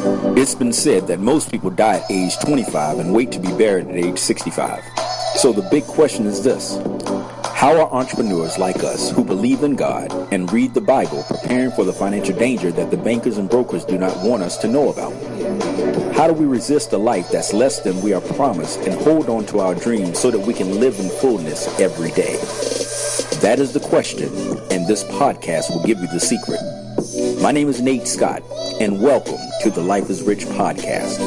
It's been said that most people die at age 25 and wait to be buried at age 65. So the big question is this: how are entrepreneurs like us who believe in God and read the Bible preparing for the financial danger that the bankers and brokers do not want us to know about? How do we resist a life that's less than we are promised and hold on to our dreams so that we can live in fullness every day? That is the question, and this podcast will give you the secret. My name is Nate Scott, and welcome to the Life is Rich podcast.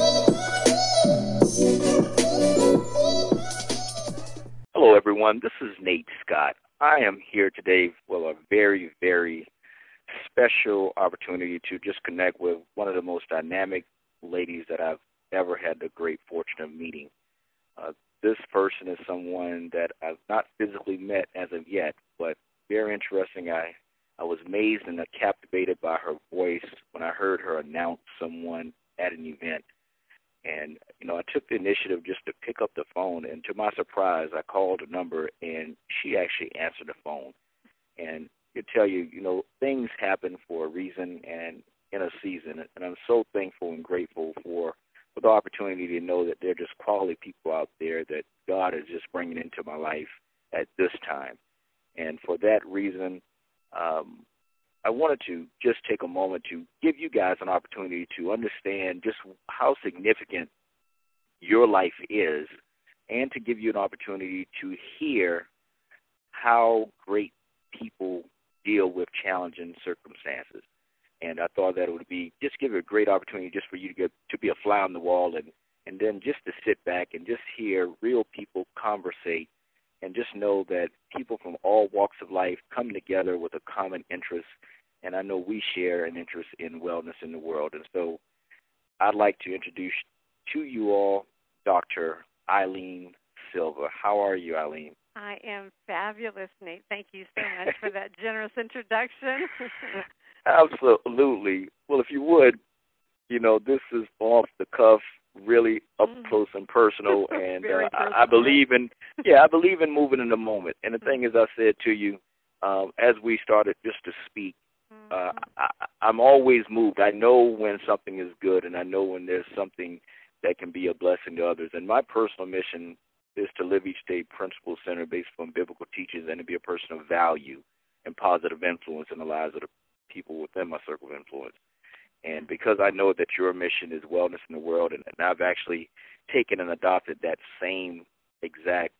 Hello, everyone. This is Nate Scott. I am here today for a very, very special opportunity to just connect with one of the most dynamic ladies that I've ever had the great fortune of meeting. This person is someone that I've not physically met as of yet, but very interesting. I was amazed and captivated by her voice when I heard her announce someone at an event. And, I took the initiative just to pick up the phone, and to my surprise, I called a number, and she actually answered the phone. And I tell you, things happen for a reason and in a season, and I'm so thankful and grateful for the opportunity to know that there are just quality people out there that God is just bringing into my life at this time. And for that reason, I wanted to just take a moment to give you guys an opportunity to understand just how significant your life is, and to give you an opportunity to hear how great people deal with challenging circumstances. And I thought that it would be just give it a great opportunity just for you to be a fly on the wall, and then just to sit back and just hear real people conversate, and just know that people from all walks of life come together with a common interest. And I know we share an interest in wellness in the world. And so I'd like to introduce to you all Dr. Eileen Silva. How are you, Eileen? I am fabulous, Nate. Thank you so much for that generous introduction. Absolutely. Well, if you would, this is off the cuff, really up close and personal, and personal. I believe in moving in the moment. And the thing is, I said to you, as we started just to speak, I'm always moved. I know when something is good, and I know when there's something that can be a blessing to others. And my personal mission is to live each day principle-centered based on biblical teachings, and to be a person of value and positive influence in the lives of the people within my circle of influence. And because I know that your mission is wellness in the world, and I've actually taken and adopted that same exact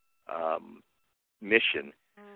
mission,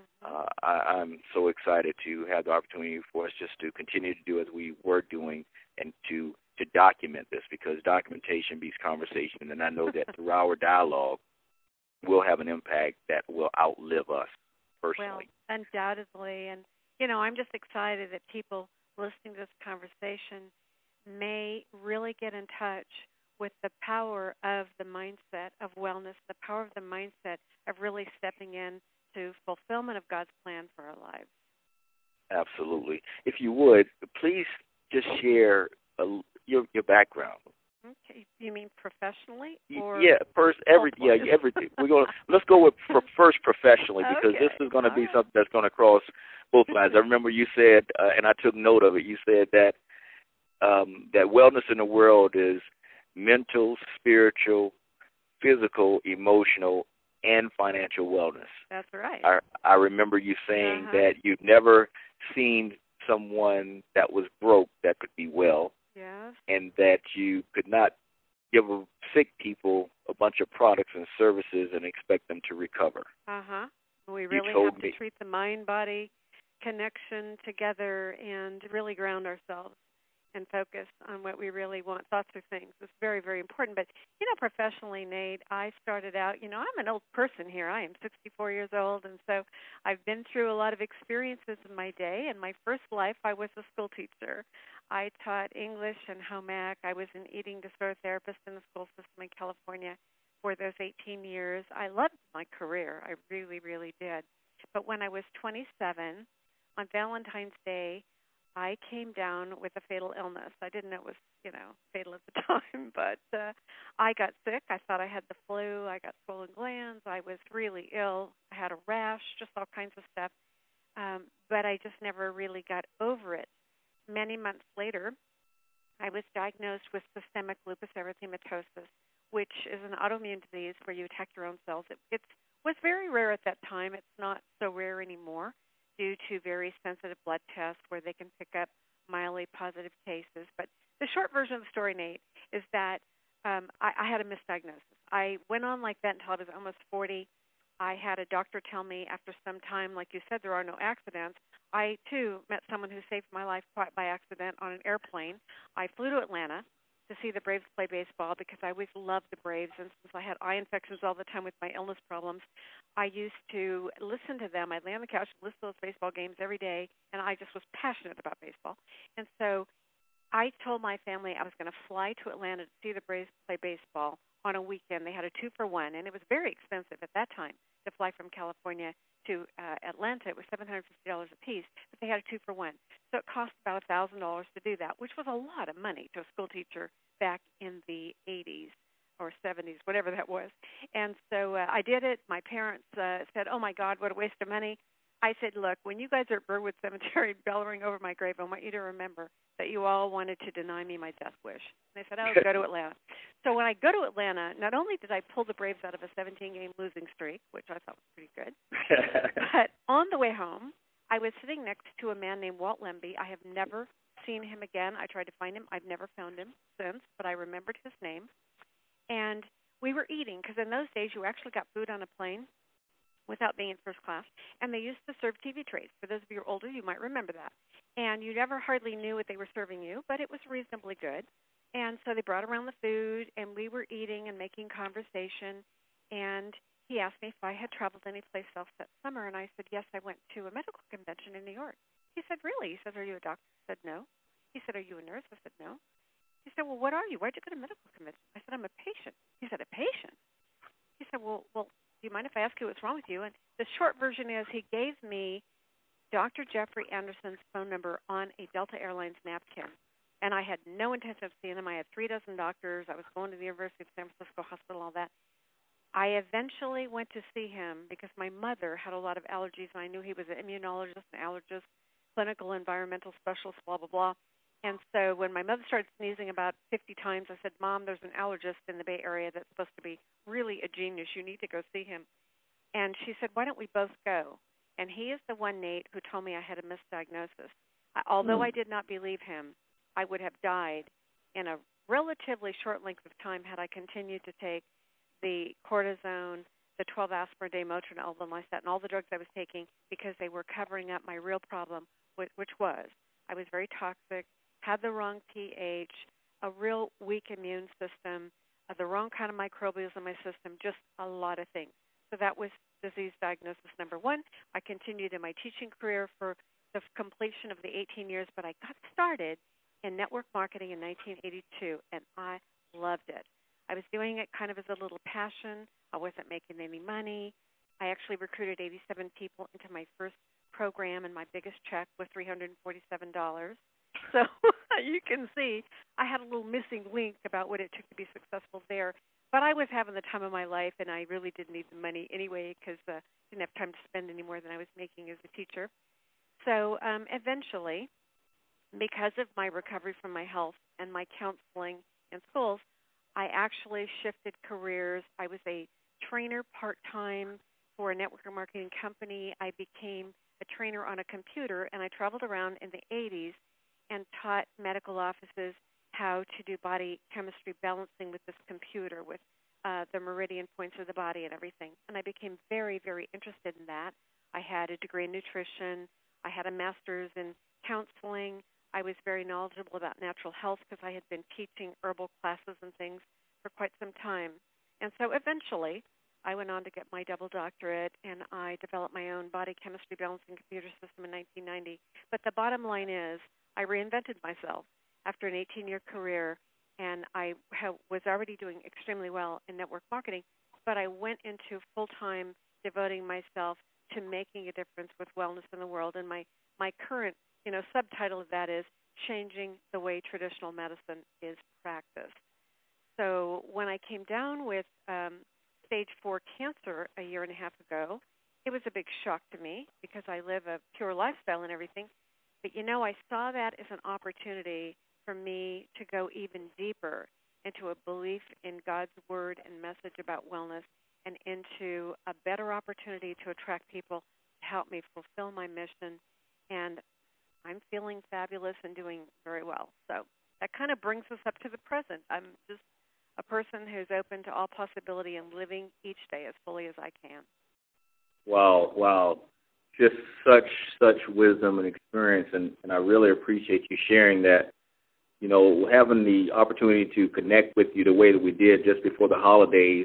I'm so excited to have the opportunity for us just to continue to do as we were doing, and to document this, because documentation beats conversation. And I know that through our dialogue, we'll have an impact that will outlive us personally. Well, undoubtedly. And, I'm just excited that people listening to this conversation may really get in touch with the power of the mindset of wellness, the power of the mindset of really stepping in to fulfillment of God's plan for our lives. Absolutely. If you would, please just share your background. Okay. You mean professionally? Or everything. Let's go with first professionally, because okay. This is going to be something that's going to cross both lines. I remember you said, and I took note of it. You said that that wellness in the world is mental, spiritual, physical, emotional, and financial wellness. That's right. I remember you saying that you'd never seen someone that was broke that could be well. Yes. And that you could not give sick people a bunch of products and services and expect them to recover. We really have to treat the mind-body connection together and really ground ourselves and focus on what we really want. Thoughts are things. It's very, very important. But, professionally, Nate, I started out, I'm an old person here. I am 64 years old, and so I've been through a lot of experiences in my day. In my first life, I was a school teacher. I taught English and home ec. I was an eating disorder therapist in the school system in California for those 18 years. I loved my career. I really, really did. But when I was 27, on Valentine's Day, I came down with a fatal illness. I didn't know it was, fatal at the time, but I got sick. I thought I had the flu. I got swollen glands. I was really ill. I had a rash, just all kinds of stuff. But I just never really got over it. Many months later, I was diagnosed with systemic lupus erythematosus, which is an autoimmune disease where you attack your own cells. It was very rare at that time. It's not so rare anymore due to very sensitive blood tests where they can pick up mildly positive cases. But the short version of the story, Nate, is that I had a misdiagnosis. I went on like that until I was almost 40. I had a doctor tell me after some time, like you said, there are no accidents. I, too, met someone who saved my life quite by accident on an airplane. I flew to Atlanta to see the Braves play baseball because I always loved the Braves, and since I had eye infections all the time with my illness problems, I used to listen to them. I'd lay on the couch and listen to those baseball games every day, and I just was passionate about baseball. And so I told my family I was going to fly to Atlanta to see the Braves play baseball on a weekend. They had a 2-for-1, and it was very expensive at that time to fly from California to Atlanta. It was $750 a piece, but they had a 2-for-1. So it cost about $1,000 to do that, which was a lot of money to a school teacher back in the 80s or 70s, whatever that was. And so I did it. My parents said, "Oh, my God, what a waste of money." I said, "Look, when you guys are at Burwood Cemetery bellowing over my grave, I want you to remember that you all wanted to deny me my death wish." And they said, "Oh, go to Atlanta." So when I go to Atlanta, not only did I pull the Braves out of a 17-game losing streak, which I thought was pretty good, but on the way home, I was sitting next to a man named Walt Lemby. I have never seen him again. I tried to find him. I've never found him since, but I remembered his name. And we were eating, because in those days you actually got food on a plane without being in first class, and they used to serve TV trays. For those of you who are older, you might remember that. And you never hardly knew what they were serving you, but it was reasonably good. And so they brought around the food, and we were eating and making conversation. And he asked me if I had traveled any place else that summer, and I said, yes, I went to a medical convention in New York. He said, really? He said, are you a doctor? I said, no. He said, are you a nurse? I said, no. He said, well, what are you? Why'd you go to medical convention? I said, I'm a patient. He said, a patient? He said, well, do you mind if I ask you what's wrong with you? And the short version is he gave me Dr. Jeffrey Anderson's phone number on a Delta Airlines napkin. And I had no intention of seeing him. I had 3 dozen doctors. I was going to the University of San Francisco Hospital, all that. I eventually went to see him because my mother had a lot of allergies, and I knew he was an immunologist, an allergist, clinical environmental specialist, blah, blah, blah. And so when my mother started sneezing about 50 times, I said, Mom, there's an allergist in the Bay Area that's supposed to be really a genius. You need to go see him. And she said, why don't we both go? And he is the one, Nate, who told me I had a misdiagnosis. Although I did not believe him, I would have died in a relatively short length of time had I continued to take the cortisone, the 12 aspirin a day, Motrin, Elvinyl, all the drugs I was taking because they were covering up my real problem, which was I was very toxic, had the wrong pH, a real weak immune system, the wrong kind of microbials in my system, just a lot of things. So that was disease diagnosis number 1. I continued in my teaching career for the completion of the 18 years, but I got started in network marketing in 1982, and I loved it. I was doing it kind of as a little passion. I wasn't making any money. I actually recruited 87 people into my first program, and my biggest check was $347. So you can see I had a little missing link about what it took to be successful there. But I was having the time of my life, and I really didn't need the money anyway because I didn't have time to spend any more than I was making as a teacher. So eventually, because of my recovery from my health and my counseling in schools, I actually shifted careers. I was a trainer part-time for a network marketing company. I became a trainer on a computer, and I traveled around in the 80s and taught medical offices how to do body chemistry balancing with this computer, with the meridian points of the body and everything. And I became very, very interested in that. I had a degree in nutrition. I had a master's in counseling. I was very knowledgeable about natural health because I had been teaching herbal classes and things for quite some time. And so eventually I went on to get my double doctorate, and I developed my own body chemistry balancing computer system in 1990. But the bottom line is I reinvented myself after an 18-year career, and I was already doing extremely well in network marketing, but I went into full-time devoting myself to making a difference with wellness in the world. And my current subtitle of that is Changing the Way Traditional Medicine is Practiced. So when I came down with stage 4 cancer a year and a half ago, it was a big shock to me because I live a pure lifestyle and everything. But, I saw that as an opportunity for me to go even deeper into a belief in God's word and message about wellness and into a better opportunity to attract people to help me fulfill my mission. And I'm feeling fabulous and doing very well. So that kind of brings us up to the present. I'm just a person who's open to all possibility and living each day as fully as I can. Wow. Just such wisdom and experience, and I really appreciate you sharing that. You know, having the opportunity to connect with you the way that we did just before the holidays,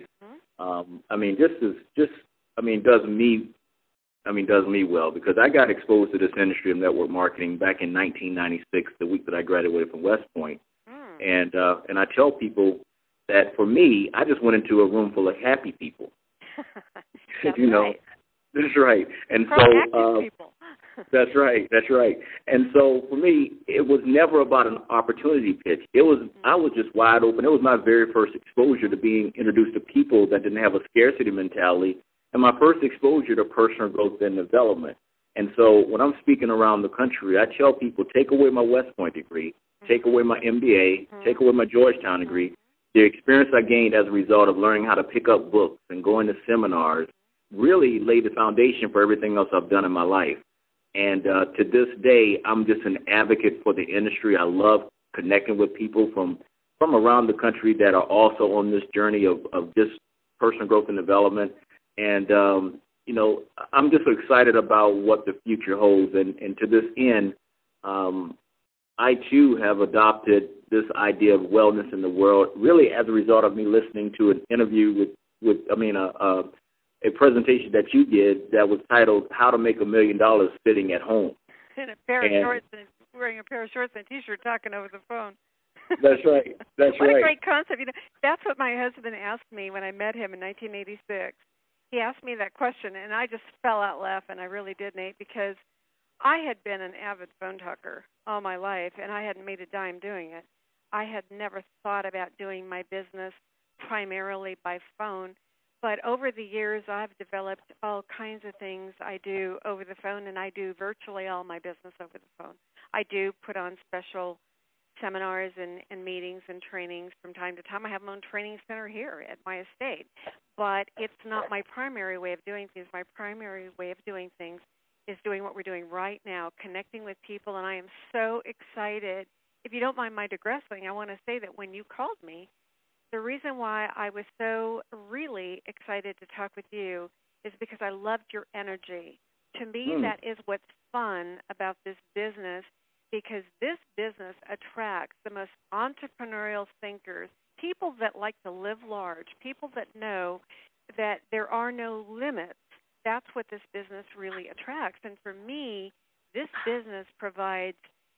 does me well, because I got exposed to this industry of network marketing back in 1996, the week that I graduated from West Point. And I tell people that for me, I just went into a room full of happy people. You know, right. That's right. And so people. That's right. And so for me, it was never about an opportunity pitch. I was just wide open. It was my very first exposure to being introduced to people that didn't have a scarcity mentality, and my first exposure to personal growth and development. And so when I'm speaking around the country, I tell people, take away my West Point degree, take away my MBA, take away my Georgetown degree. The experience I gained as a result of learning how to pick up books and going to seminars really laid the foundation for everything else I've done in my life. And to this day, I'm just an advocate for the industry. I love connecting with people from around the country that are also on this journey of just personal growth and development. And, you know, I'm just excited about what the future holds. And to this end, I, too, have adopted this idea of wellness in the world, really as a result of me listening to an interview a presentation that you did that was titled "How to Make $1 Million Sitting at Home." In a pair of shorts and wearing a pair of shorts and a T-shirt, talking over the phone. That's right. What a great concept! You know, that's what my husband asked me when I met him in 1986. He asked me that question, and I just fell out laughing. I really did, Nate, because I had been an avid phone talker all my life, and I hadn't made a dime doing it. I had never thought about doing my business primarily by phone. But over the years, I've developed all kinds of things I do over the phone, and I do virtually all my business over the phone. I do put on special seminars and meetings and trainings from time to time. I have my own training center here at my estate. But it's not my primary way of doing things. My primary way of doing things is doing what we're doing right now, connecting with people, and I am so excited. If you don't mind my digressing, I want to say that when you called me, the reason why I was so really excited to talk with you is because I loved your energy. To me, that is what's fun about this business, because this business attracts the most entrepreneurial thinkers, people that like to live large, people that know that there are no limits. That's what this business really attracts. And for me, this business provides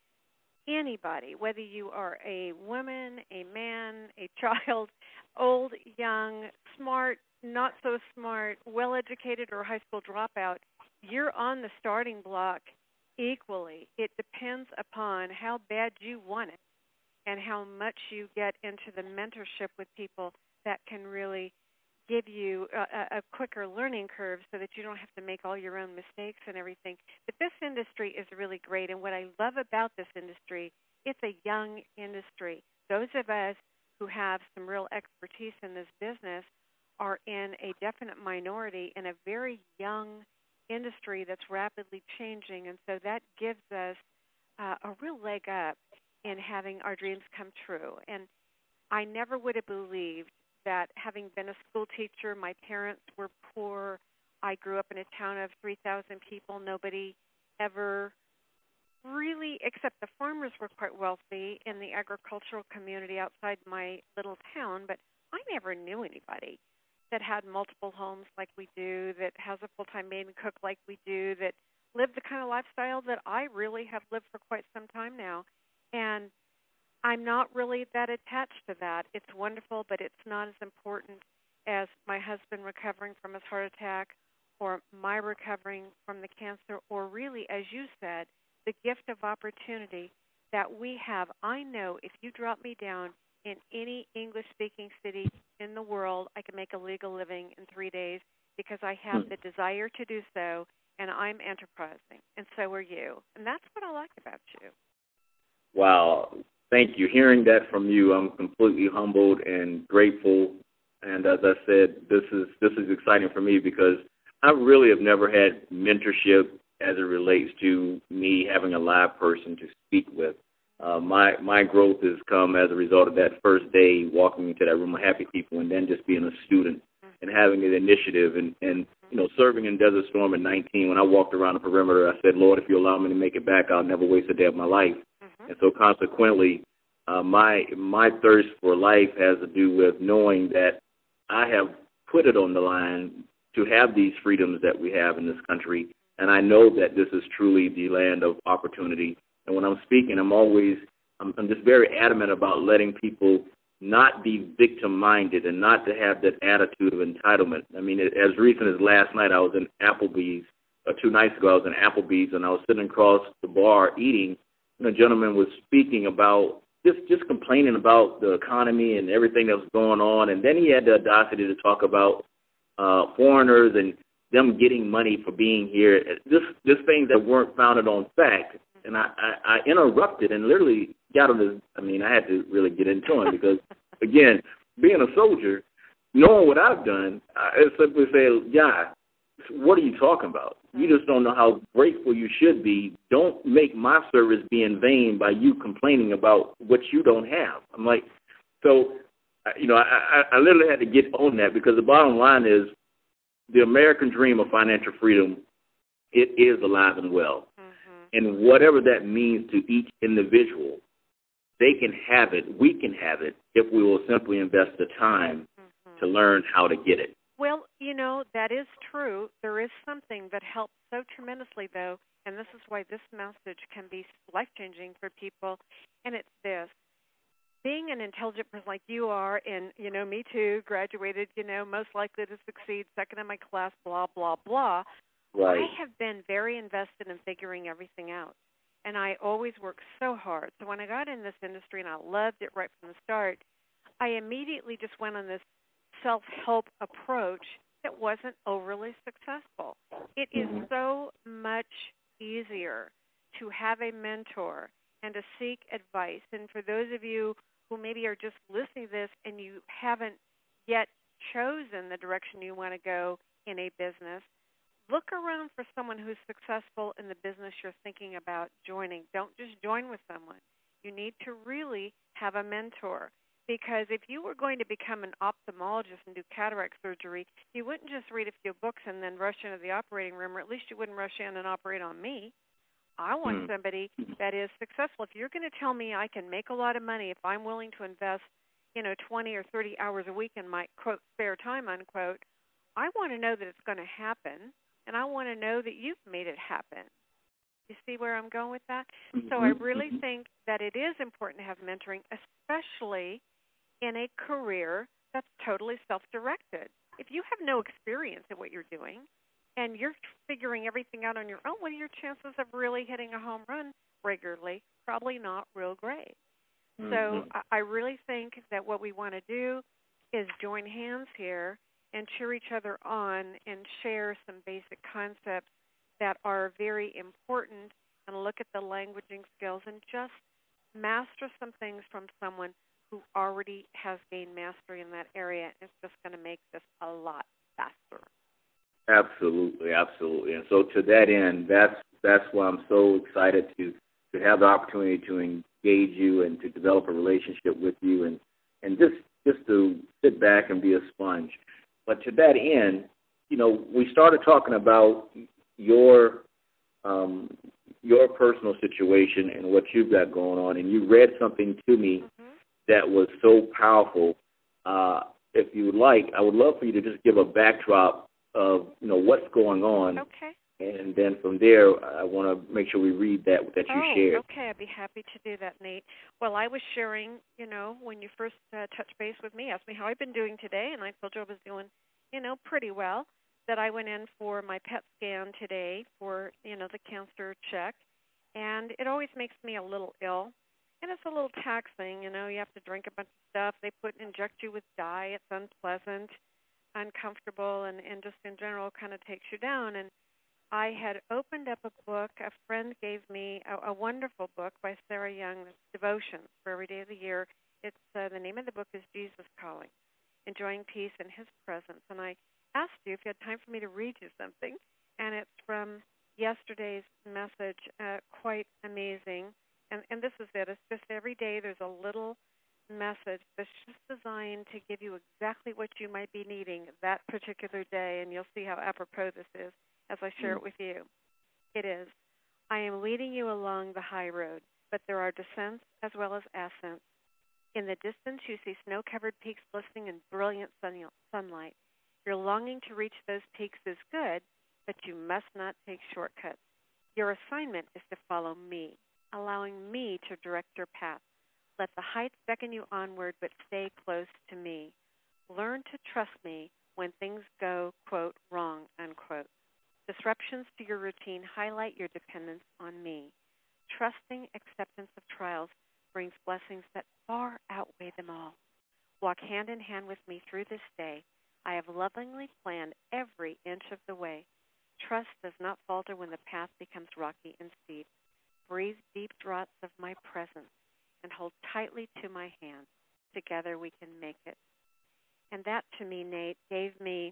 anybody, whether you are a woman, a man, a child, old, young, smart, not so smart, well-educated, or a high school dropout, you're on the starting block equally. It depends upon how bad you want it and how much you get into the mentorship with people that can really give you a quicker learning curve so that you don't have to make all your own mistakes and everything. But this industry is really great, and what I love about this industry, it's a young industry. Those of us who have some real expertise in this business are in a definite minority in a very young industry that's rapidly changing, and so that gives us a real leg up in having our dreams come true. And I never would have believed that, having been a school teacher, my parents were poor. I grew up in a town of 3,000 people. Nobody ever really, except the farmers were quite wealthy in the agricultural community outside my little town, but I never knew anybody that had multiple homes like we do, that has a full-time maid and cook like we do, that lived the kind of lifestyle that I really have lived for quite some time now. And I'm not really that attached to that. It's wonderful, but it's not as important as my husband recovering from his heart attack, or my recovering from the cancer, or really, as you said, the gift of opportunity that we have. I know if you drop me down in any English-speaking city in the world, I can make a legal living in 3 days because I have the desire to do so, and I'm enterprising, and so are you. And that's what I like about you. Wow. Thank you. Hearing that from you, I'm completely humbled and grateful. And as I said, this is exciting for me because I really have never had mentorship as it relates to me having a live person to speak with. My growth has come as a result of that first day walking into that room of happy people and then just being a student and having an initiative and serving in Desert Storm at 19. When I walked around the perimeter, I said, Lord, if you allow me to make it back, I'll never waste a day of my life. And so consequently, my thirst for life has to do with knowing that I have put it on the line to have these freedoms that we have in this country. And I know that this is truly the land of opportunity. And when I'm speaking, I'm just very adamant about letting people not be victim-minded and not to have that attitude of entitlement. I mean, as recent as last night, I was in Applebee's, or 2 nights ago, I was in Applebee's, and I was sitting across the bar eating, and a gentleman was speaking about just complaining about the economy and everything that was going on, and then he had the audacity to talk about foreigners and them getting money for being here, just things that weren't founded on fact. And I interrupted and literally got him I had to really get into him because, again, being a soldier, knowing what I've done, I simply say, yeah, what are you talking about? You just don't know how grateful you should be. Don't make my service be in vain by you complaining about what you don't have. I'm like, so, I literally had to get on that because the bottom line is the American dream of financial freedom, it is alive and well. And whatever that means to each individual, they can have it, we can have it, if we will simply invest the time to learn how to get it. Well, that is true. There is something that helps so tremendously, though, and this is why this message can be life-changing for people, and it's this. Being an intelligent person like you are, and, me too, graduated, most likely to succeed, second in my class, blah, blah, blah, right. I have been very invested in figuring everything out, and I always work so hard. So when I got in this industry, and I loved it right from the start, I immediately just went on this self-help approach that wasn't overly successful. It is so much easier to have a mentor and to seek advice. And for those of you who maybe are just listening to this and you haven't yet chosen the direction you want to go in a business, look around for someone who's successful in the business you're thinking about joining. Don't just join with someone. You need to really have a mentor. Because if you were going to become an ophthalmologist and do cataract surgery, you wouldn't just read a few books and then rush into the operating room, or at least you wouldn't rush in and operate on me. I want somebody that is successful. If you're going to tell me I can make a lot of money if I'm willing to invest, 20 or 30 hours a week in my, quote, spare time, unquote, I want to know that it's going to happen, and I want to know that you've made it happen. You see where I'm going with that? So I really think that it is important to have mentoring, especially in a career that's totally self-directed. If you have no experience in what you're doing and you're figuring everything out on your own, what are your chances of really hitting a home run regularly? Probably not real great. So I really think that what we want to do is join hands here and cheer each other on and share some basic concepts that are very important, and look at the languaging skills and just master some things from someone who already has gained mastery in that area. It's just going to make this a lot faster. Absolutely, absolutely. And so to that end, that's why I'm so excited to have the opportunity to engage you and to develop a relationship with you and just to sit back and be a sponge. But to that end, we started talking about your personal situation and what you've got going on, and you read something to me that was so powerful. If you would like, I would love for you to just give a backdrop of what's going on. Okay. And then from there, I want to make sure we read that you shared. Okay, I'd be happy to do that, Nate. Well, I was sharing, when you first touched base with me, asked me how I've been doing today, and I told you I was doing, pretty well. That I went in for my PET scan today for, the cancer check, and it always makes me a little ill, and it's a little taxing. You have to drink a bunch of stuff. They inject you with dye. It's unpleasant, uncomfortable, and just in general kind of takes you down. And I had opened up a book. A friend gave me a wonderful book by Sarah Young, Devotions for Every Day of the Year. It's the name of the book is Jesus Calling, Enjoying Peace in His Presence. And I asked you if you had time for me to read you something, and it's from yesterday's message, quite amazing. And this is it. It's just every day there's a little message that's just designed to give you exactly what you might be needing that particular day, and you'll see how apropos this is as I share it with you. It is, I am leading you along the high road, but there are descents as well as ascents. In the distance, you see snow-covered peaks glistening in brilliant sunlight. Your longing to reach those peaks is good, but you must not take shortcuts. Your assignment is to follow me, allowing me to direct your path. Let the heights beckon you onward, but stay close to me. Learn to trust me when things go, quote, wrong, unquote. Disruptions to your routine highlight your dependence on me. Trusting acceptance of trials brings blessings that far outweigh them all. Walk hand in hand with me through this day. I have lovingly planned every inch of the way. Trust does not falter when the path becomes rocky and steep. Breathe deep draughts of my presence and hold tightly to my hand. Together we can make it. And that, to me, Nate, gave me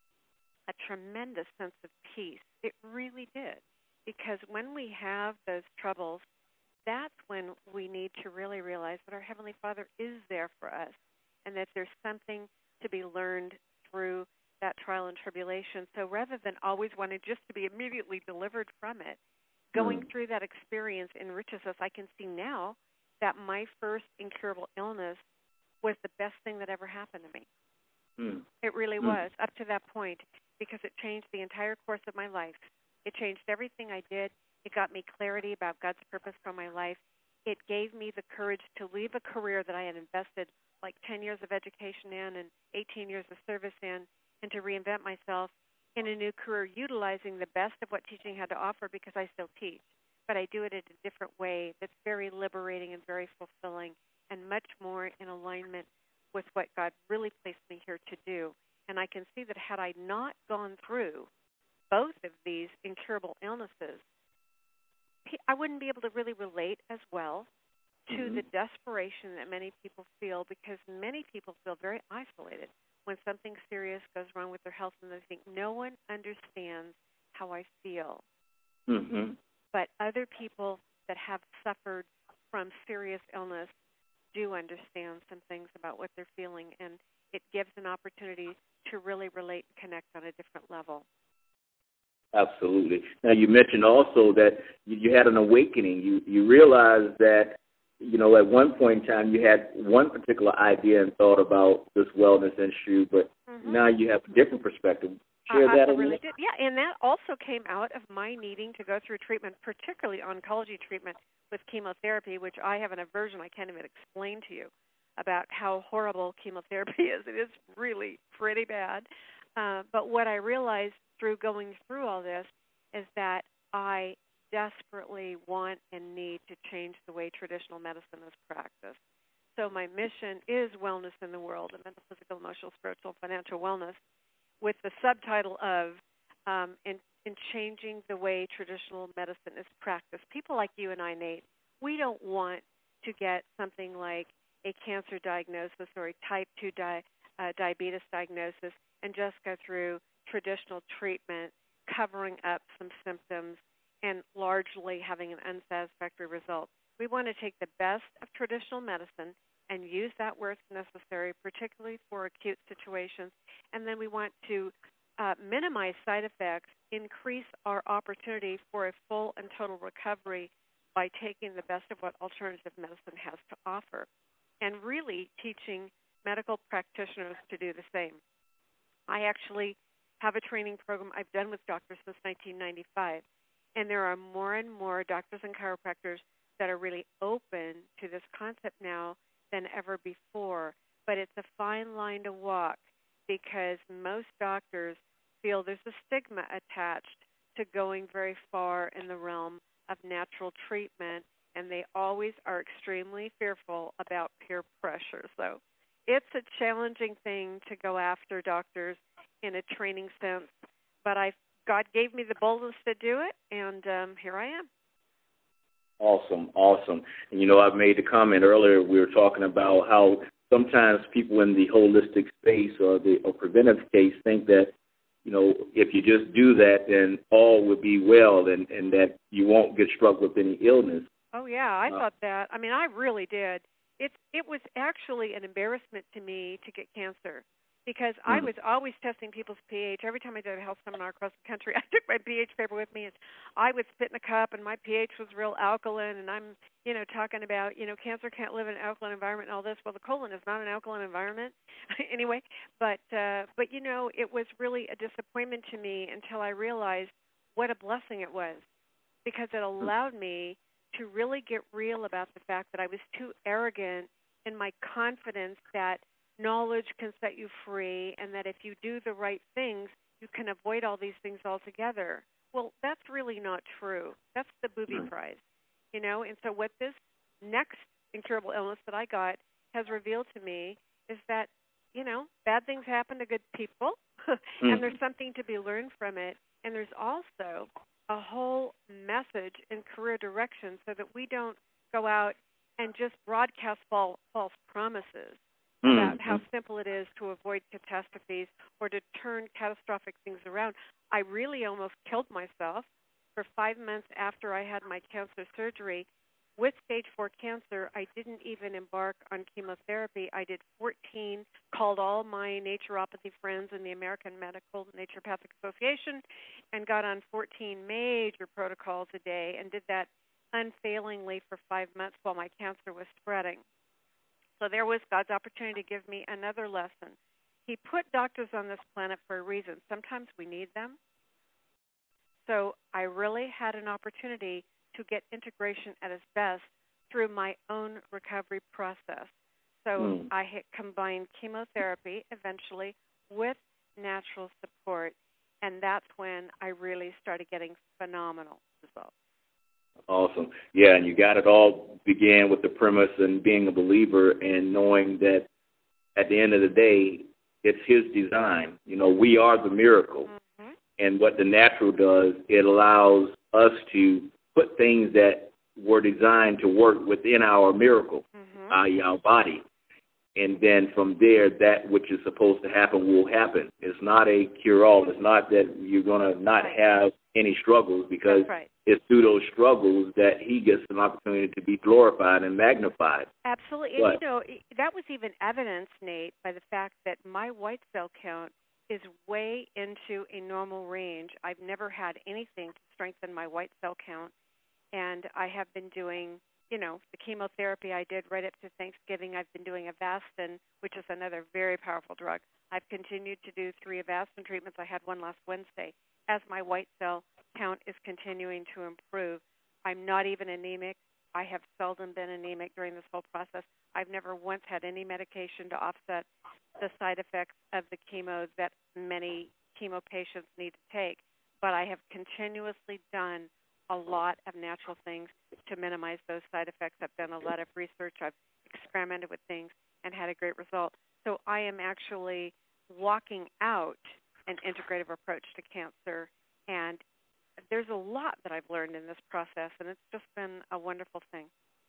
a tremendous sense of peace. It really did. Because when we have those troubles, that's when we need to really realize that our Heavenly Father is there for us and that there's something to be learned through that trial and tribulation. So rather than always wanting just to be immediately delivered from it, going through that experience enriches us. I can see now that my first incurable illness was the best thing that ever happened to me. It really was, up to that point, because it changed the entire course of my life. It changed everything I did. It got me clarity about God's purpose for my life. It gave me the courage to leave a career that I had invested like 10 years of education in and 18 years of service in, and to reinvent myself in a new career, utilizing the best of what teaching had to offer because I still teach. But I do it in a different way that's very liberating and very fulfilling and much more in alignment with what God really placed me here to do. And I can see that had I not gone through both of these incurable illnesses, I wouldn't be able to really relate as well to the desperation that many people feel, because many people feel very isolated when something serious goes wrong with their health and they think, no one understands how I feel. But other people that have suffered from serious illness do understand some things about what they're feeling, and it gives an opportunity to really relate and connect on a different level. Absolutely. Now, you mentioned also that you had an awakening. You realized that, you know, at one point in time you had one particular idea and thought about this wellness issue, but now you have a different perspective. Share that a little. Really did. Yeah, and that also came out of my needing to go through treatment, particularly oncology treatment with chemotherapy, which I have an aversion. I can't even explain to you about how horrible chemotherapy is. It is really pretty bad. But what I realized through going through all this is that I desperately want and need to change the way traditional medicine is practiced. So my mission is wellness in the world, mental, physical, emotional, spiritual, financial wellness, with the subtitle of in changing the way traditional medicine is practiced. People like you and I, Nate, we don't want to get something like a cancer diagnosis or a type 2 diabetes diagnosis and just go through traditional treatment, covering up some symptoms and largely having an unsatisfactory result. We want to take the best of traditional medicine and use that where it's necessary, particularly for acute situations. And then we want to minimize side effects, increase our opportunity for a full and total recovery by taking the best of what alternative medicine has to offer, and really teaching medical practitioners to do the same. I actually have a training program I've done with doctors since 1995, and there are more and more doctors and chiropractors that are really open to this concept now than ever before. But it's a fine line to walk, because most doctors feel there's a stigma attached to going very far in the realm of natural treatment, and they always are extremely fearful about peer pressure. So it's a challenging thing to go after doctors in a training sense, but I God gave me the boldness to do it, and here I am. Awesome. And, you know, I've made the comment earlier, we were talking about how sometimes people in the holistic space or the preventive case think that, you know, if you just do that, then all will be well and that you won't get struck with any illness. Oh, yeah, I thought that. I mean, I really did. It was actually an embarrassment to me to get cancer because I was always testing people's pH. Every time I did a health seminar across the country, I took my pH paper with me, and I would spit in a cup, and my pH was real alkaline, and I'm, you know, talking about, you know, cancer can't live in an alkaline environment and all this. Well, the colon is not an alkaline environment anyway, but you know, it was really a disappointment to me until I realized what a blessing it was, because it allowed me to really get real about the fact that I was too arrogant in my confidence that knowledge can set you free and that if you do the right things, you can avoid all these things altogether. Well, that's really not true. That's the booby prize, you know? And so what this next incurable illness that I got has revealed to me is that, you know, bad things happen to good people, and there's something to be learned from it. And there's also a whole message and career direction so that we don't go out and just broadcast false promises about how simple it is to avoid catastrophes or to turn catastrophic things around. I really almost killed myself for 5 months after I had my cancer surgery. With stage 4 cancer, I didn't even embark on chemotherapy. I did 14, called all my naturopathy friends in the American Medical Naturopathic Association, and got on 14 major protocols a day and did that unfailingly for 5 months while my cancer was spreading. So there was God's opportunity to give me another lesson. He put doctors on this planet for a reason. Sometimes we need them. So I really had an opportunity to get integration at its best through my own recovery process. So I combined chemotherapy eventually with natural support, and that's when I really started getting phenomenal results. Awesome. Yeah, and you got it all began with the premise and being a believer and knowing that at the end of the day, it's his design. You know, we are the miracle. And what the natural does, it allows us to put things that were designed to work within our miracle, i.e. our body. And then from there, that which is supposed to happen will happen. It's not a cure-all. It's not that you're going to not have any struggles, because it's through those struggles that he gets an opportunity to be glorified and magnified. Absolutely. And, you know, that was even evidenced, Nate, by the fact that my white cell count is way into a normal range. I've never had anything to strengthen my white cell count, and I have been doing, you know, the chemotherapy I did right up to Thanksgiving. I've been doing Avastin, which is another very powerful drug. I've continued to do 3 Avastin treatments. I had one last Wednesday as my white cell count is continuing to improve. I'm not even anemic. I have seldom been anemic during this whole process. I've never once had any medication to offset the side effects of the chemo that many chemo patients need to take. But I have continuously done a lot of natural things to minimize those side effects. I've done a lot of research. I've experimented with things and had a great result. So I am actually walking out an integrative approach to cancer, and there's a lot that I've learned in this process, and it's just been a wonderful thing.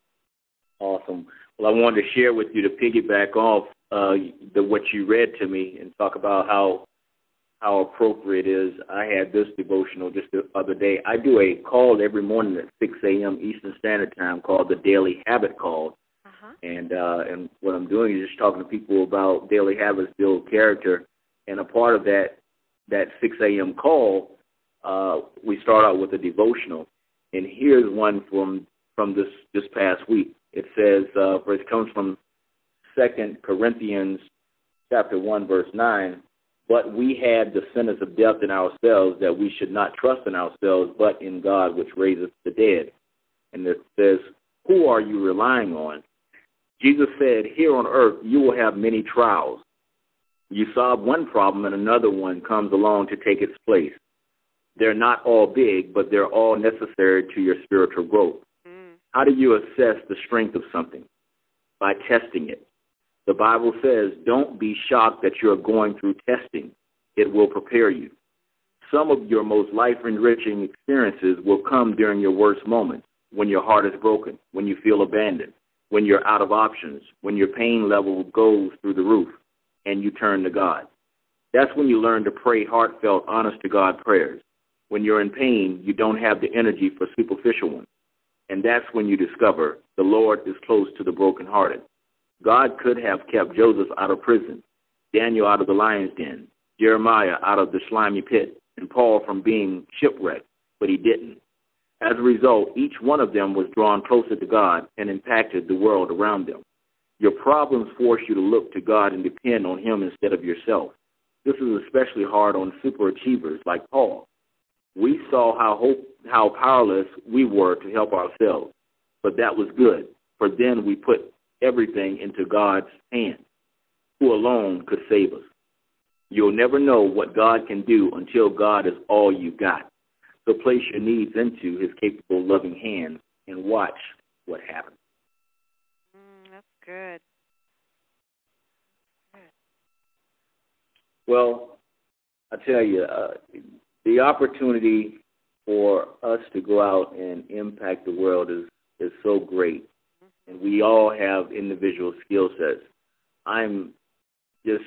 Awesome. Well, I wanted to share with you to piggyback off what you read to me and talk about how appropriate it is. I had this devotional just the other day. I do a call every morning at 6 a.m. Eastern Standard Time called the Daily Habit Call. And what I'm doing is just talking to people about daily habits, build character. And a part of that 6 a.m. call, we start out with a devotional. And here's one from this past week. It says, it comes from 2 Corinthians chapter 1, verse 9. But we had the sentence of death in ourselves, that we should not trust in ourselves, but in God, which raiseth the dead. And it says, who are you relying on? Jesus said, here on earth you will have many trials. You solve one problem and another one comes along to take its place. They're not all big, but they're all necessary to your spiritual growth. How do you assess the strength of something? By testing it. The Bible says, don't be shocked that you're going through testing. It will prepare you. Some of your most life-enriching experiences will come during your worst moments, when your heart is broken, when you feel abandoned, when you're out of options, when your pain level goes through the roof, and you turn to God. That's when you learn to pray heartfelt, honest-to-God prayers. When you're in pain, you don't have the energy for superficial ones. And that's when you discover the Lord is close to the brokenhearted. God could have kept Joseph out of prison, Daniel out of the lion's den, Jeremiah out of the slimy pit, and Paul from being shipwrecked, but he didn't. As a result, each one of them was drawn closer to God and impacted the world around them. Your problems force you to look to God and depend on Him instead of yourself. This is especially hard on superachievers like Paul. We saw how powerless we were to help ourselves, but that was good, for then we put everything into God's hands, who alone could save us. You'll never know what God can do until God is all you got. So place your needs into His capable, loving hands and watch what happens. That's good. Well, I tell you, the opportunity for us to go out and impact the world is so great, and we all have individual skill sets. I'm just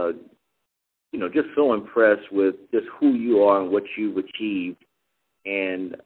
just so impressed with just who you are and what you've achieved. And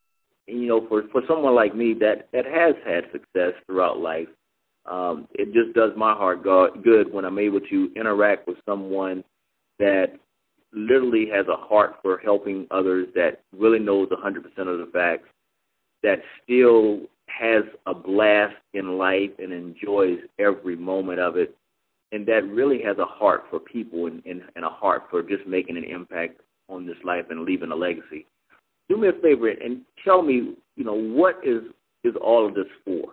for someone like me that has had success throughout life, it just does my heart good when I'm able to interact with someone that literally has a heart for helping others, that really knows 100% of the facts, that still has a blast in life and enjoys every moment of it, and that really has a heart for people and a heart for just making an impact on this life and leaving a legacy. Do me a favor and tell me, what is all of this for?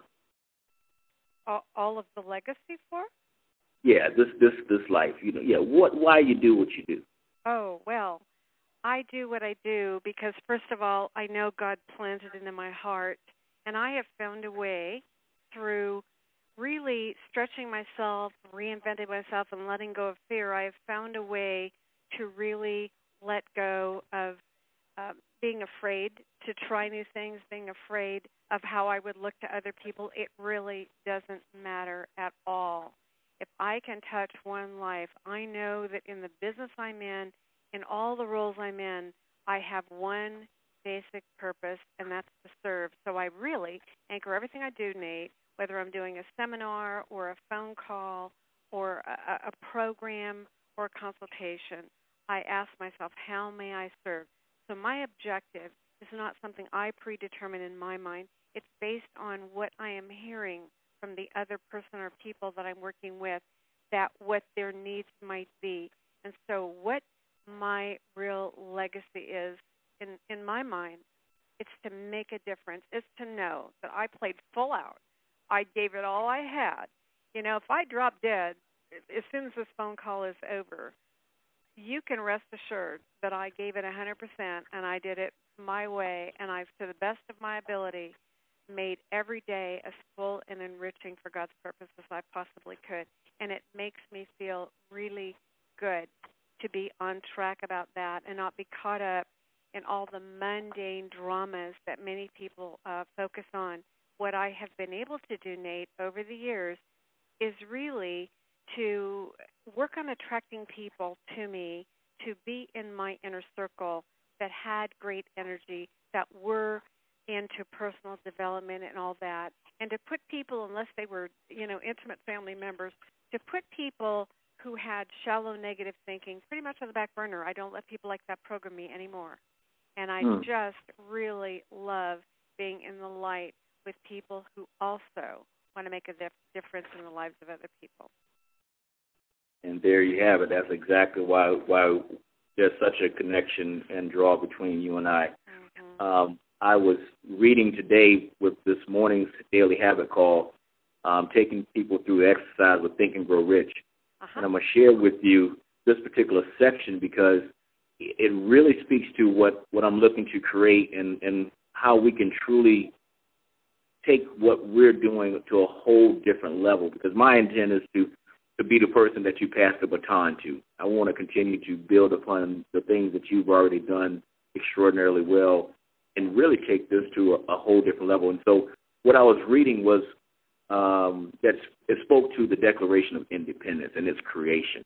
All of the legacy for? Yeah, this life. Why you do what you do? Oh, well, I do what I do because, first of all, I know God planted it in my heart, and I have found a way through really stretching myself, reinventing myself, and letting go of fear. I have found a way to really let go of being afraid to try new things, being afraid of how I would look to other people. It really doesn't matter at all. If I can touch one life, I know that in the business I'm in all the roles I'm in, I have one basic purpose, and that's to serve. So I really anchor everything I do, Nate, whether I'm doing a seminar or a phone call or a program or a consultation. I ask myself, how may I serve? So my objective is not something I predetermine in my mind. It's based on what I am hearing from the other person or people that I'm working with, that what their needs might be. And so what my real legacy is, in my mind, it's to make a difference. It's to know that I played full out. I gave it all I had. If I drop dead, as soon as this phone call is over, you can rest assured that I gave it 100%, and I did it my way, and I've, to the best of my ability, made every day as full and enriching for God's purpose as I possibly could. And it makes me feel really good to be on track about that and not be caught up in all the mundane dramas that many people focus on. What I have been able to do, Nate, over the years is really to work on attracting people to me, to be in my inner circle that had great energy, that were into personal development and all that, and to put people, unless they were, intimate family members, to put people who had shallow negative thinking pretty much on the back burner. I don't let people like that program me anymore. And I just really love being in the light with people who also want to make a difference in the lives of other people. And there you have it. That's exactly why there's such a connection and draw between you and I. Mm-hmm. I was reading today with this morning's Daily Habit call, taking people through the exercise with Think and Grow Rich. And I'm going to share with you this particular section because it really speaks to what I'm looking to create and how we can truly take what we're doing to a whole different level. Because my intent is to to be the person that you pass the baton to. I want to continue to build upon the things that you've already done extraordinarily well and really take this to a whole different level. And so what I was reading was that it spoke to the Declaration of Independence and its creation.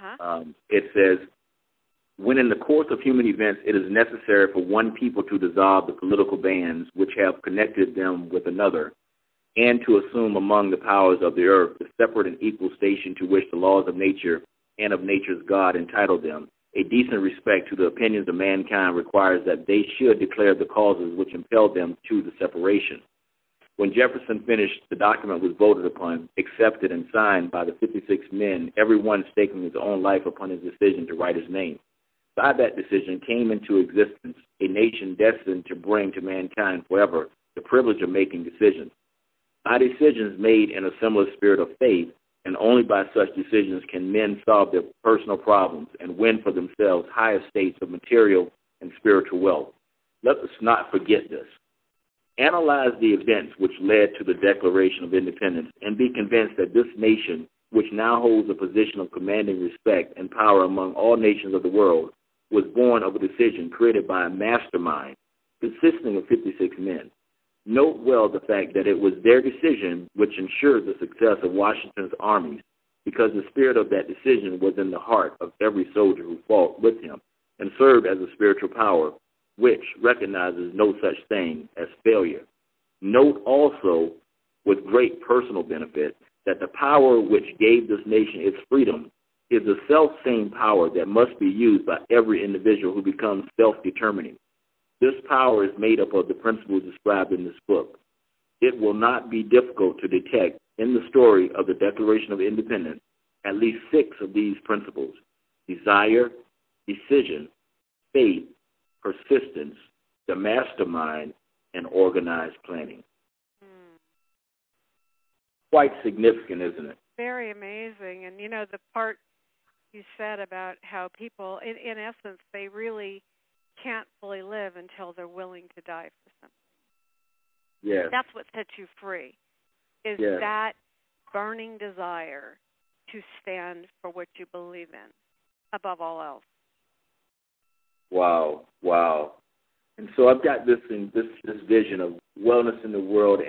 It says, when in the course of human events it is necessary for one people to dissolve the political bands which have connected them with another, and to assume among the powers of the earth the separate and equal station to which the laws of nature and of nature's God entitle them, a decent respect to the opinions of mankind requires that they should declare the causes which impelled them to the separation. When Jefferson finished, the document was voted upon, accepted, and signed by the 56 men, every one staking his own life upon his decision to write his name. By that decision came into existence a nation destined to bring to mankind forever the privilege of making decisions. By decisions made in a similar spirit of faith, and only by such decisions can men solve their personal problems and win for themselves higher states of material and spiritual wealth. Let us not forget this. Analyze the events which led to the Declaration of Independence and be convinced that this nation, which now holds a position of commanding respect and power among all nations of the world, was born of a decision created by a mastermind consisting of 56 men. Note well the fact that it was their decision which ensured the success of Washington's armies, because the spirit of that decision was in the heart of every soldier who fought with him and served as a spiritual power which recognizes no such thing as failure. Note also, with great personal benefit, that the power which gave this nation its freedom is the self-same power that must be used by every individual who becomes self-determining. This power is made up of the principles described in this book. It will not be difficult to detect in the story of the Declaration of Independence at least 6 of these principles: desire, decision, faith, persistence, the mastermind, and organized planning. Quite significant, isn't it? Very amazing. And, you know, the part you said about how people, in essence, they really can't fully live until they're willing to die for something. Yes. That's what sets you free, is that burning desire to stand for what you believe in above all else. Wow. And so I've got this vision of wellness in the world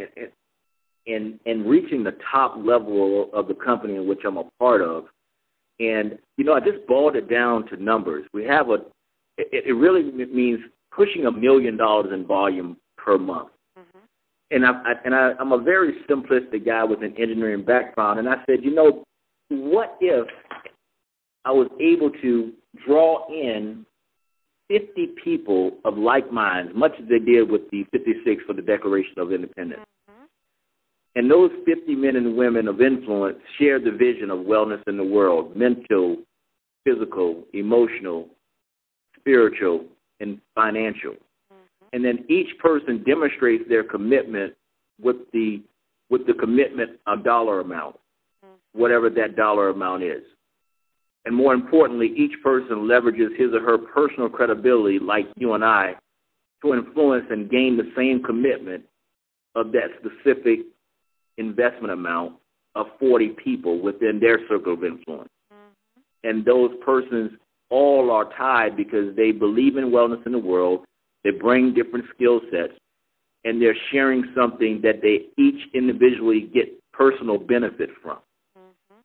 and reaching the top level of the company in which I'm a part of. And, you know, I just boiled it down to numbers. We have it really means pushing $1 million in volume per month. Mm-hmm. And I'm a very simplistic guy with an engineering background. And I said, you know, what if I was able to draw in 50 people of like minds, much as they did with the 56 for the Declaration of Independence. Mm-hmm. And those 50 men and women of influence shared the vision of wellness in the world: mental, physical, emotional, spiritual, and financial. Mm-hmm. And then each person demonstrates their commitment with the commitment of dollar amount, whatever that dollar amount is. And more importantly, each person leverages his or her personal credibility, like you and I, to influence and gain the same commitment of that specific investment amount of 40 people within their circle of influence. Mm-hmm. And those persons all are tied because they believe in wellness in the world, they bring different skill sets, and they're sharing something that they each individually get personal benefit from. Mm-hmm.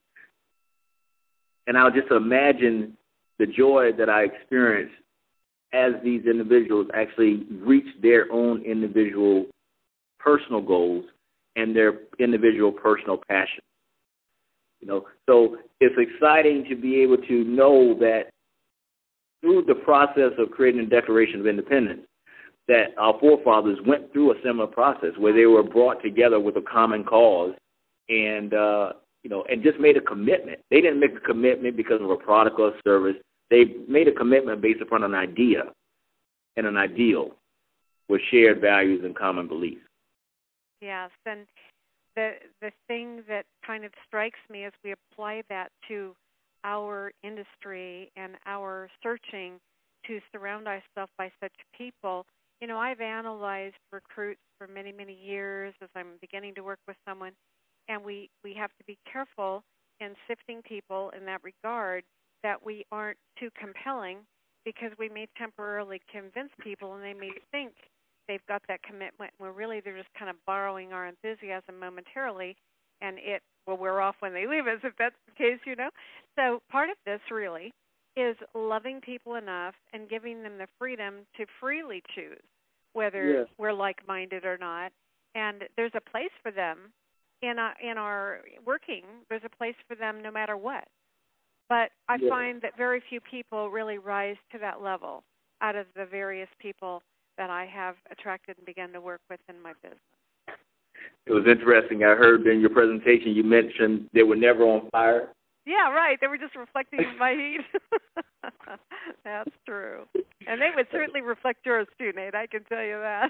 And I'll just imagine the joy that I experience as these individuals actually reach their own individual personal goals and their individual personal passion. You know, so it's exciting to be able to know that through the process of creating a Declaration of Independence, that our forefathers went through a similar process where they were brought together with a common cause and, and just made a commitment. They didn't make a commitment because of a product or a service. They made a commitment based upon an idea and an ideal with shared values and common beliefs. Yes, and the thing that kind of strikes me as we apply that to our industry and our searching to surround ourselves by such people. You know, I've analyzed recruits for many, many years as I'm beginning to work with someone, and we have to be careful in sifting people in that regard, that we aren't too compelling, because we may temporarily convince people and they may think they've got that commitment where really they're just kind of borrowing our enthusiasm momentarily, and it will wear off when they leave us, if that's the case, So part of this really is loving people enough and giving them the freedom to freely choose whether we're like-minded or not. And there's a place for them in our working. There's a place for them no matter what. But I find that very few people really rise to that level out of the various people that I have attracted and begun to work with in my business. It was interesting. I heard in your presentation you mentioned they were never on fire. Yeah, right. They were just reflecting my heat. That's true. And they would certainly reflect yours too, Nate. I can tell you that.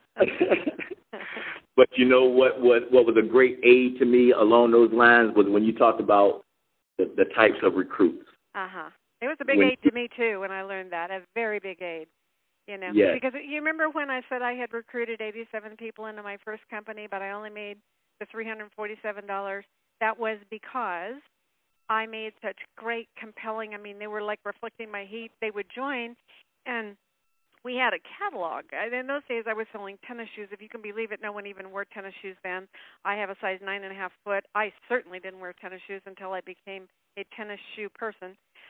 But you know what was a great aid to me along those lines was when you talked about the types of recruits. It was a big aid to me too when I learned that. A very big aid. Yes. Because you remember when I said I had recruited 87 people into my first company, but I only made the $347? That was because I made such great, compelling, they were like reflecting my heat. They would join, and we had a catalog. In those days, I was selling tennis shoes. If you can believe it, no one even wore tennis shoes then. I have a size 9.5 foot. I certainly didn't wear tennis shoes until I became a tennis shoe person.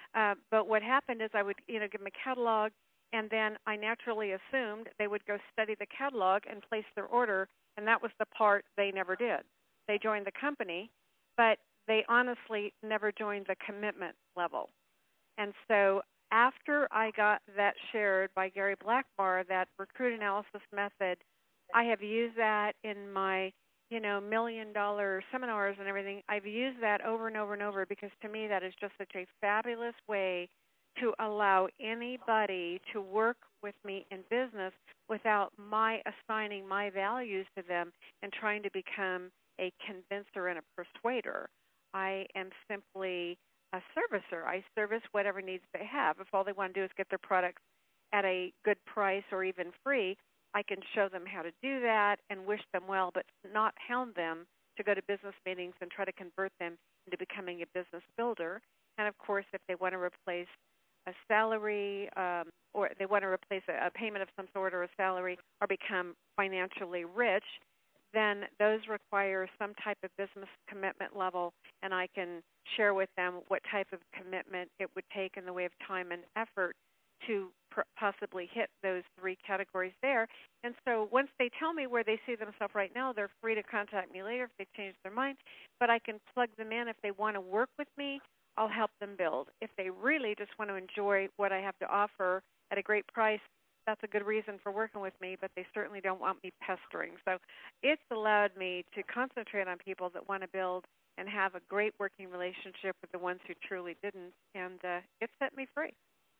But what happened is I would, give them a catalog, and then I naturally assumed they would go study the catalog and place their order, and that was the part they never did. They joined the company, but they honestly never joined the commitment level. And so after I got that shared by Gary Blackmar, that recruit analysis method, I have used that in my, $1 million seminars and everything. I've used that over and over and over because to me that is just such a fabulous way to allow anybody to work with me in business without my assigning my values to them and trying to become a convincer and a persuader. I am simply a servicer. I service whatever needs they have. If all they want to do is get their products at a good price or even free, I can show them how to do that and wish them well, but not hound them to go to business meetings and try to convert them into becoming a business builder. And, of course, if they want to replace a salary or they want to replace a payment of some sort or a salary or become financially rich, then those require some type of business commitment level, and I can share with them what type of commitment it would take in the way of time and effort to possibly hit those three categories there. And so once they tell me where they see themselves right now, they're free to contact me later if they change their mind, but I can plug them in. If they want to work with me, I'll help them build. If they really just want to enjoy what I have to offer at a great price, that's a good reason for working with me, but they certainly don't want me pestering. So it's allowed me to concentrate on people that want to build and have a great working relationship with the ones who truly didn't, and it set me free.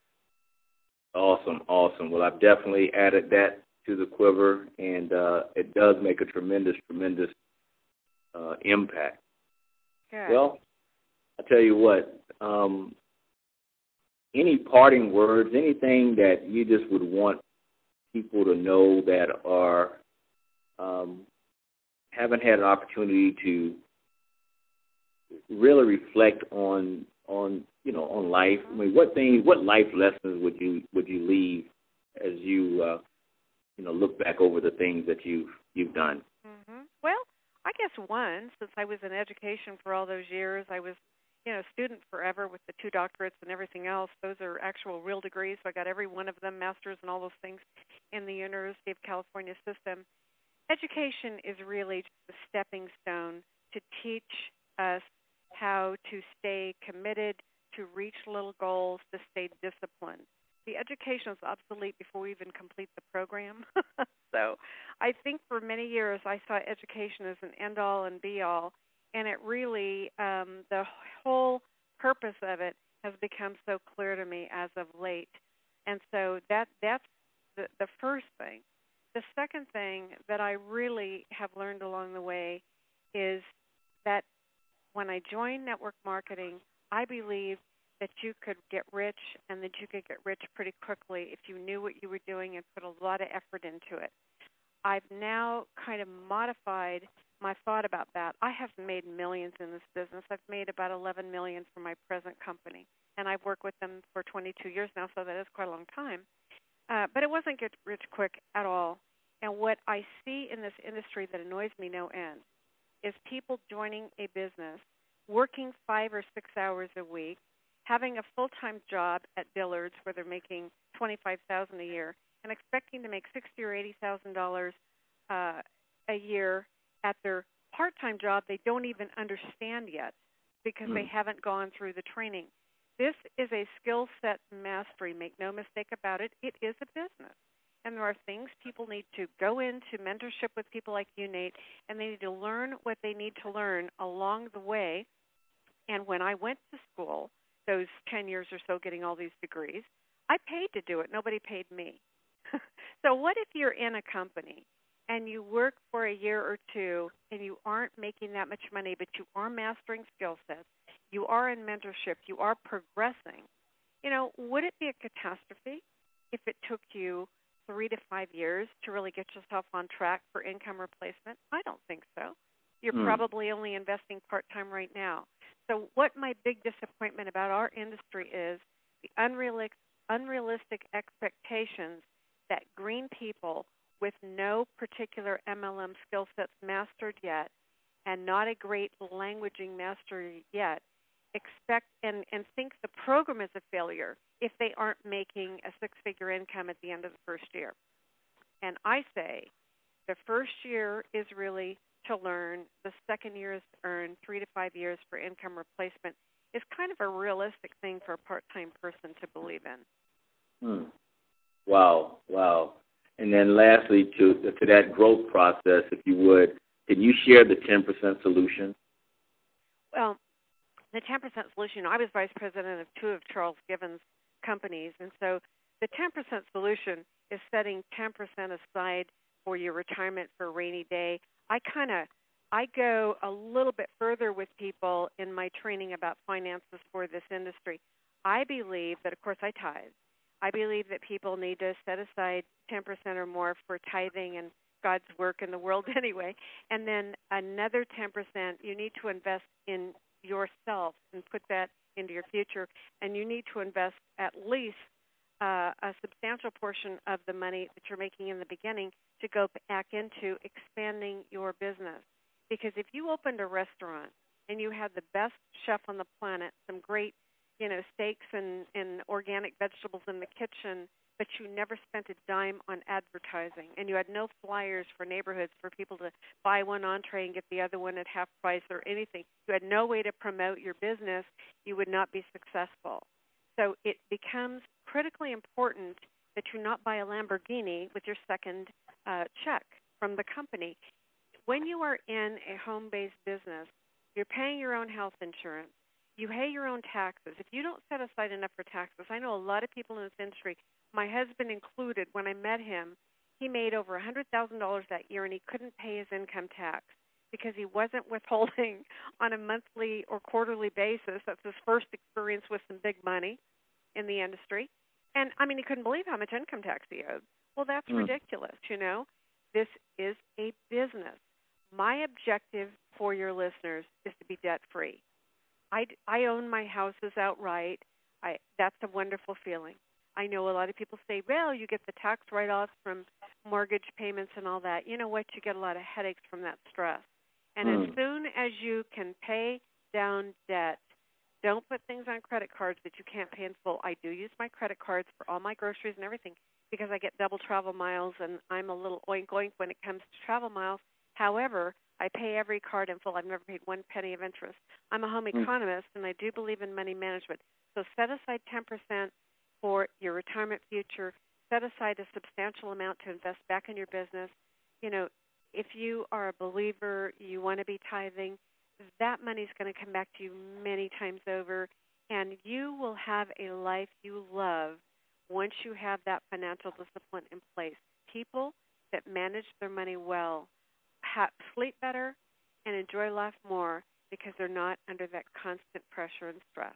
Awesome. Well, I've definitely added that to the quiver, and it does make a tremendous impact. Good. Well, I tell you what, any parting words, anything that you just would want people to know that are haven't had an opportunity to really reflect on life? I mean, what life lessons would you leave as you look back over the things that you've done? Mm-hmm. Well, I guess one, since I was in education for all those years, I was student forever with the 2 doctorates and everything else. Those are actual real degrees, so I got every one of them, masters and all those things, in the University of California system. Education is really just a stepping stone to teach us how to stay committed, to reach little goals, to stay disciplined. The education is obsolete before we even complete the program. So I think for many years I saw education as an end-all and be-all, and it really, the whole purpose of it has become so clear to me as of late. And so that's the first thing. The second thing that I really have learned along the way is that when I joined network marketing, I believed that you could get rich and that you could get rich pretty quickly if you knew what you were doing and put a lot of effort into it. I've now kind of modified my thought about that. I have made millions in this business. I've made about $11 million for my present company, and I've worked with them for 22 years now, so that is quite a long time. But it wasn't get rich quick at all. And what I see in this industry that annoys me no end is people joining a business, working 5 or 6 hours a week, having a full-time job at Dillard's where they're making $25,000 a year, and expecting to make $60,000 or $80,000 a year at their part-time job they don't even understand yet because they haven't gone through the training. This is a skill set mastery. Make no mistake about it. It is a business. And there are things people need to go into mentorship with people like you, Nate, and they need to learn what they need to learn along the way. And when I went to school, those 10 years or so getting all these degrees, I paid to do it. Nobody paid me. So what if you're in a company and you work for a year or two and you aren't making that much money, but you are mastering skill sets, you are in mentorship, you are progressing? Would it be a catastrophe if it took you 3 to 5 years to really get yourself on track for income replacement? I don't think so. You're probably only investing part-time right now. So what my big disappointment about our industry is the unrealistic expectations that green people with no particular MLM skill sets mastered yet and not a great languaging mastery yet expect and think the program is a failure if they aren't making a 6-figure income at the end of the first year. And I say the first year is really to learn, the second year is to earn, 3 to 5 years for income replacement is kind of a realistic thing for a part-time person to believe in. Wow. And then lastly, to that growth process, if you would, can you share the 10% solution? Well, the 10% solution, I was vice president of 2 of Charles Given's companies, and so the 10% solution is setting 10% aside for your retirement for a rainy day. I go a little bit further with people in my training about finances for this industry. I believe that, of course, I tithe. I believe that people need to set aside 10% or more for tithing and God's work in the world anyway. And then another 10% you need to invest in yourself and put that into your future. And you need to invest at least a substantial portion of the money that you're making in the beginning to go back into expanding your business. Because if you opened a restaurant and you had the best chef on the planet, some great steaks and organic vegetables in the kitchen, but you never spent a dime on advertising, and you had no flyers for neighborhoods for people to buy one entree and get the other one at half price or anything, you had no way to promote your business, you would not be successful. So it becomes critically important that you not buy a Lamborghini with your second check from the company. When you are in a home-based business, you're paying your own health insurance. You pay your own taxes. If you don't set aside enough for taxes, I know a lot of people in this industry, my husband included, when I met him, he made over $100,000 that year, and he couldn't pay his income tax because he wasn't withholding on a monthly or quarterly basis. That's his first experience with some big money in the industry. And, he couldn't believe how much income tax he owed. Well, that's ridiculous, This is a business. My objective for your listeners is to be debt-free. I own my houses outright. That's a wonderful feeling. I know a lot of people say, well, you get the tax write-offs from mortgage payments and all that. You know what? You get a lot of headaches from that stress. And as soon as you can pay down debt, don't put things on credit cards that you can't pay in full. I do use my credit cards for all my groceries and everything because I get double travel miles, and I'm a little oink-oink when it comes to travel miles. However, I pay every card in full. I've never paid 1 penny of interest. I'm a home economist, and I do believe in money management. So set aside 10% for your retirement future. Set aside a substantial amount to invest back in your business. If you are a believer, you want to be tithing, that money is going to come back to you many times over, and you will have a life you love once you have that financial discipline in place. People that manage their money well sleep better and enjoy life more because they're not under that constant pressure and stress.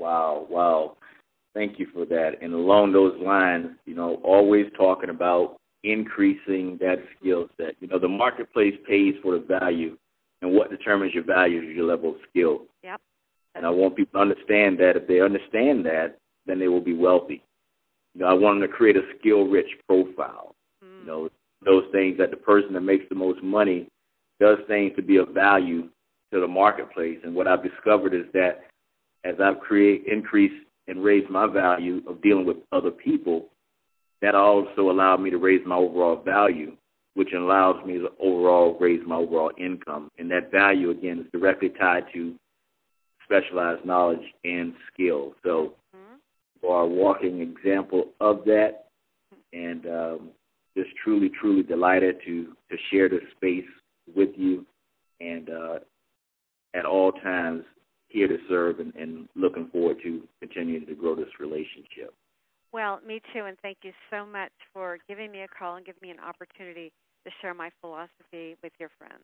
Wow. Thank you for that. And along those lines, always talking about increasing that skill set. You know, the marketplace pays for the value, and what determines your value is your level of skill. Yep. And I want people to understand that. If they understand that, then they will be wealthy. You know, I want them to create a skill-rich profile. You know, those things that the person that makes the most money does things to be of value to the marketplace. And what I've discovered is that as I've increased and raised my value of dealing with other people, that also allowed me to raise my overall value, which allows me to overall raise my overall income. And that value, again, is directly tied to specialized knowledge and skill. So you are a walking example of that, and just truly, truly delighted to share this space with you, and at all times here to serve and looking forward to continuing to grow this relationship. Well, me too, and thank you so much for giving me a call and giving me an opportunity to share my philosophy with your friends.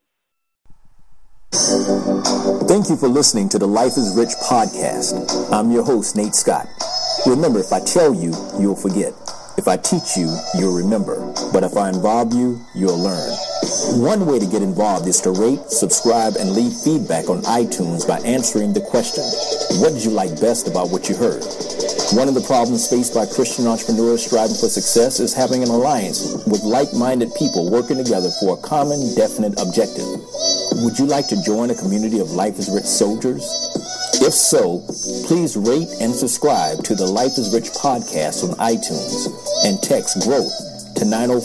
Thank you for listening to the Life is Rich podcast. I'm your host, Nate Scott. Remember, if I tell you, you'll forget. If I teach you, you'll remember. But if I involve you, you'll learn. One way to get involved is to rate, subscribe, and leave feedback on iTunes by answering the question, what did you like best about what you heard? One of the problems faced by Christian entrepreneurs striving for success is having an alliance with like-minded people working together for a common, definite objective. Would you like to join a community of Life is Rich soldiers? If so, please rate and subscribe to the Life is Rich podcast on iTunes and text GROWTH to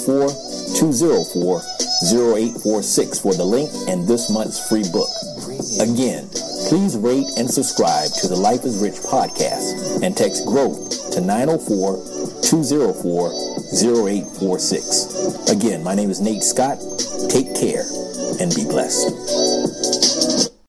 904-204-0846 for the link and this month's free book. Again, please rate and subscribe to the Life is Rich podcast and text GROWTH to 904-204-0846. Again, my name is Nate Scott. Take care and be blessed.